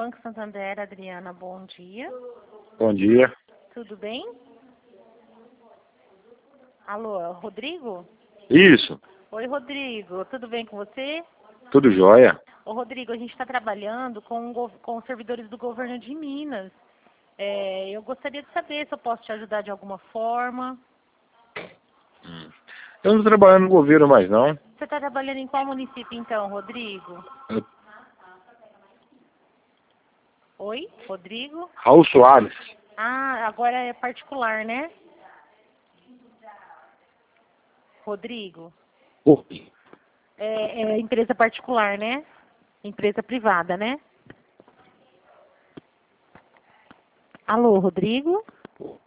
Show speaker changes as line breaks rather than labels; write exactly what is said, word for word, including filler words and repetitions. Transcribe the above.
Banco Santander, Adriana, bom dia.
Bom dia.
Tudo bem? Alô, Rodrigo?
Isso.
Oi, Rodrigo, tudo bem com você?
Tudo jóia.
Ô, Rodrigo, a gente está trabalhando com, com os servidores do governo de Minas. É, eu gostaria de saber se eu posso te ajudar de alguma forma.
Hum. Eu não estou trabalhando no governo mais, não.
Você está trabalhando em qual município, então, Rodrigo?
Eu...
Oi, Rodrigo?
Raul Soares.
Ah, agora é particular, né? Rodrigo?
Oi.
É, é empresa particular, né? Empresa privada, né? Alô, Rodrigo?